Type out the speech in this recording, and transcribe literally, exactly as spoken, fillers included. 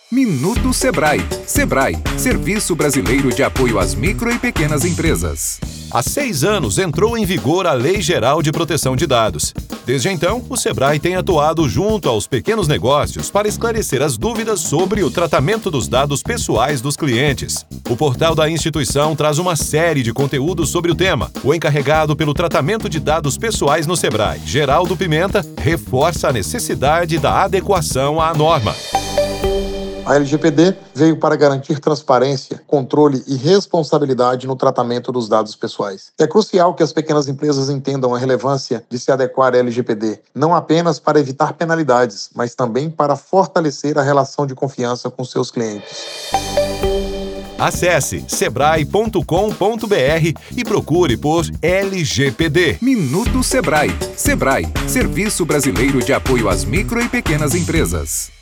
Minuto Sebrae. Sebrae, Serviço Brasileiro de Apoio às Micro e Pequenas Empresas. Há seis anos entrou em vigor a Lei Geral de Proteção de Dados. Desde então, o Sebrae tem atuado junto aos pequenos negócios para esclarecer as dúvidas sobre o tratamento dos dados pessoais dos clientes. O portal da instituição traz uma série de conteúdos sobre o tema. O encarregado pelo tratamento de dados pessoais no Sebrae, Geraldo Pimenta, reforça a necessidade da adequação à norma. A L G P D veio para garantir transparência, controle e responsabilidade no tratamento dos dados pessoais. É crucial que as pequenas empresas entendam a relevância de se adequar à L G P D, não apenas para evitar penalidades, mas também para fortalecer a relação de confiança com seus clientes. Acesse sebrae ponto com ponto br e procure por L G P D. Minuto Sebrae. Sebrae, Serviço Brasileiro de Apoio às Micro e Pequenas Empresas.